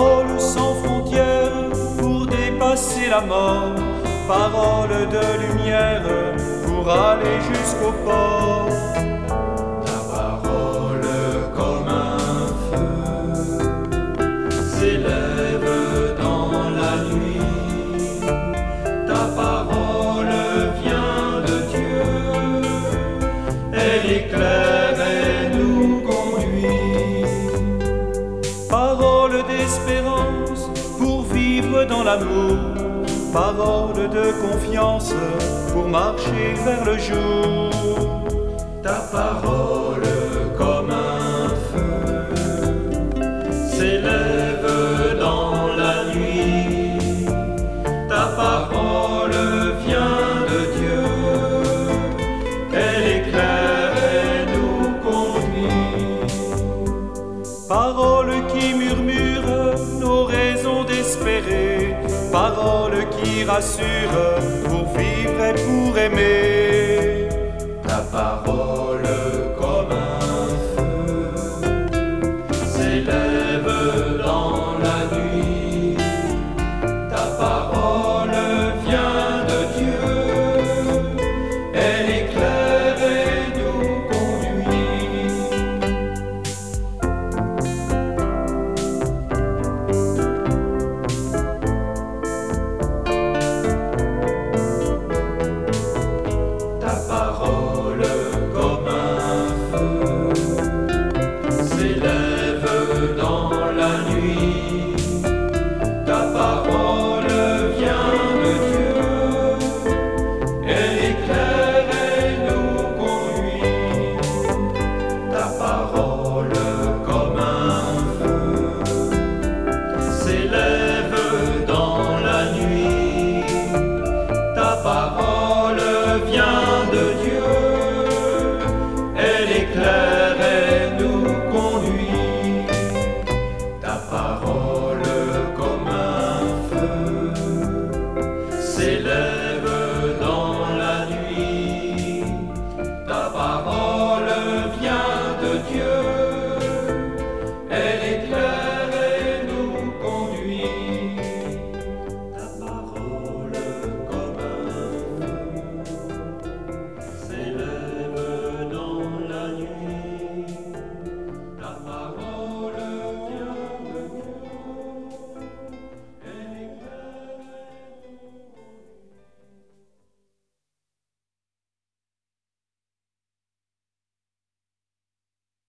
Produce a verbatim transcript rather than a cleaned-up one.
Parole sans frontières pour dépasser la mort. Parole de lumière pour aller jusqu'au port. Ta parole comme un feu s'élève dans la nuit. Ta parole vient de Dieu, elle éclaire et nous conduit. Parole d'espérance pour vivre dans l'amour. Parole de confiance pour marcher vers le jour. Ta parole comme un feu s'élève dans la nuit. Ta parole vient de Dieu, elle éclaire et nous conduit. Parole qui murmure nos raisons d'espérer. Parole qui rassure pour vivre et pour aimer. Ta parole comme un feu s'élève dans la nuit. Ta parole vient de Dieu, elle éclaire et nous conduit. Ta parole comme un feu s'élève dans la nuit. Ta parole vient de Dieu, elle éclaire et nous conduit. Ta parole comme un feu s'élève